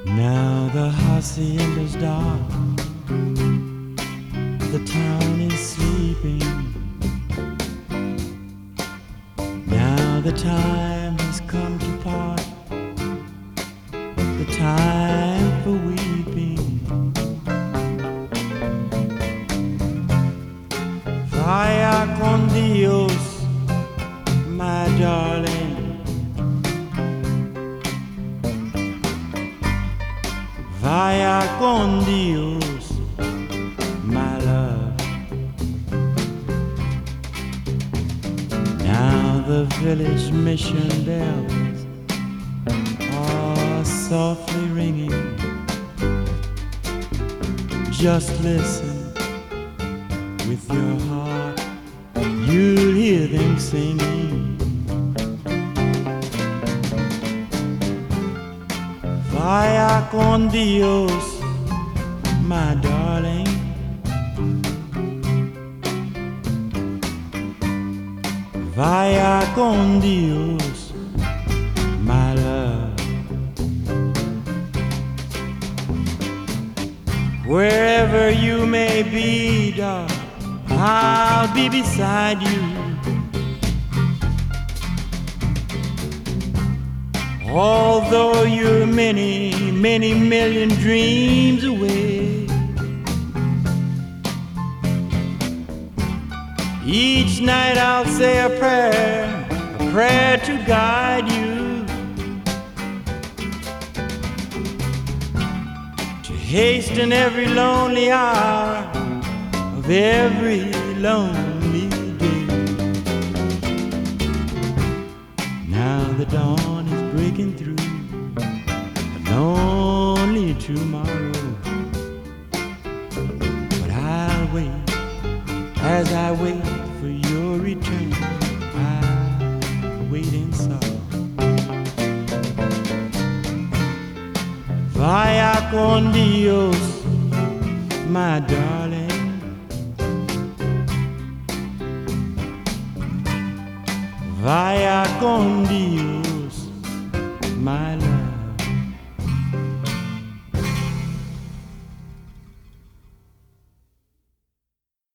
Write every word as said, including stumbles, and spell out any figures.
Now the hacienda's dark, the town is sleeping. Now the time has come to part, the time for weeping. Vaya con Dios, my darling. Vaya con Dios, my love. Now the village mission bells are softly ringing. Just listen with your heart, you'll hear them singing. Vaya con Dios, my darling. Vaya con Dios, my love. Wherever you may be, darling, I'll be beside you. Although you're many, many million dreams away, each night I'll say a prayer, a prayer to guide you, to hasten every lonely hour of every lonely day. Now the dawn is breaking through a lonely tomorrow, but I'll wait as I wait for your return. I'll wait in sorrow. Vaya con Dios, my darling. Vaya con Dios, my love.